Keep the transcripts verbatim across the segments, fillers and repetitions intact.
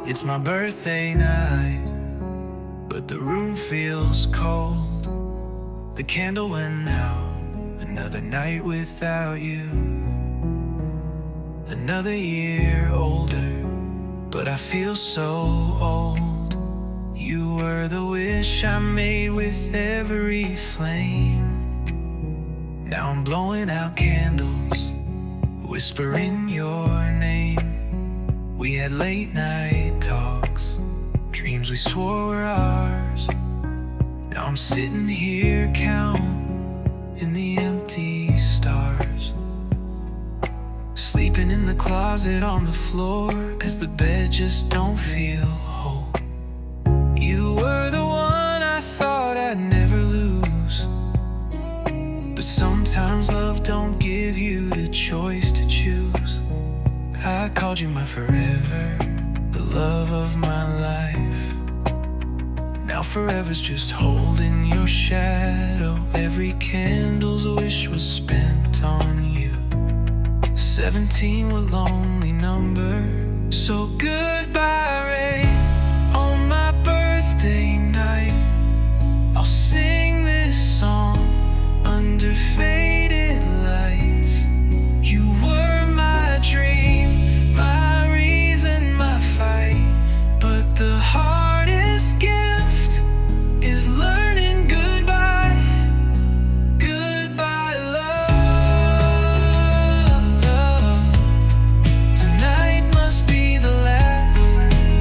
It's my birthday night, but the room feels cold. The candle went out, another night without you. Another year older, but I feel so old. You were the wish I made with every flame. Now I'm blowing out candles, whispering your name. We had late night talks, dreams we swore were ours. Now I'm sitting here counting the empty stars, sleeping in the closet on the floor, 'cause the bed just don't feel whole. You were the one I thought I'd never lose, but sometimes love don't give you the choice to choose. I called you my forever, the love of my life. Now forever's just holding your shadow. Every candle's wish was spent on you. Seventeen, a lonely number, so goodbye rain. On my birthday night, I'll sing this song under faded lights. You were my dream, my reason, my fight, but the hardest gift is learning goodbye. Goodbye, love, love. Tonight must be the last.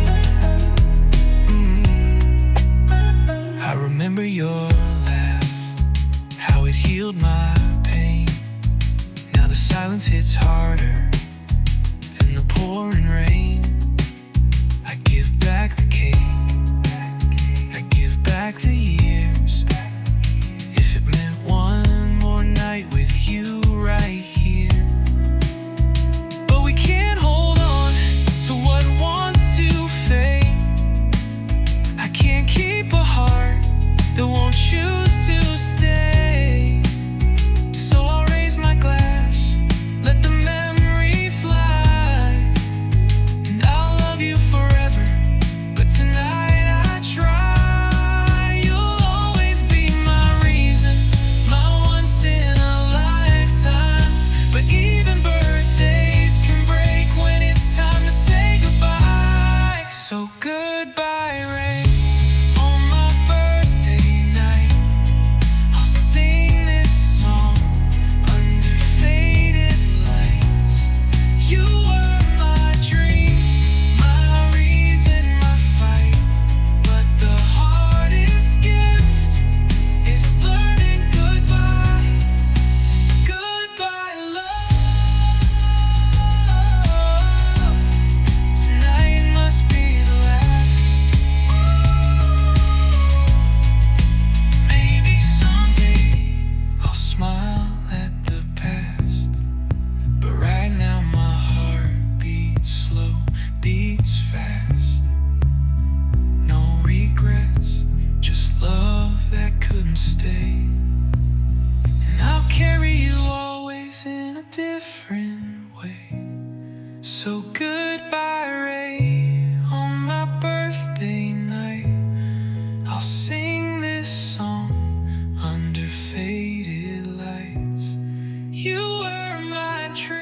mm. I remember your laugh, how it healed my pain. Now the silence hits harder than the pouring rain. I give back the cake, I give back the years. If it meant one more night with you right here. But we can't hold on to what wants to fade. I can't keep a heart that won't choose to stay. So I'll raise my glass, let the memory fly, and I'll love you forever, but tonight I try. You'll always be my reason, my once in a lifetime. But even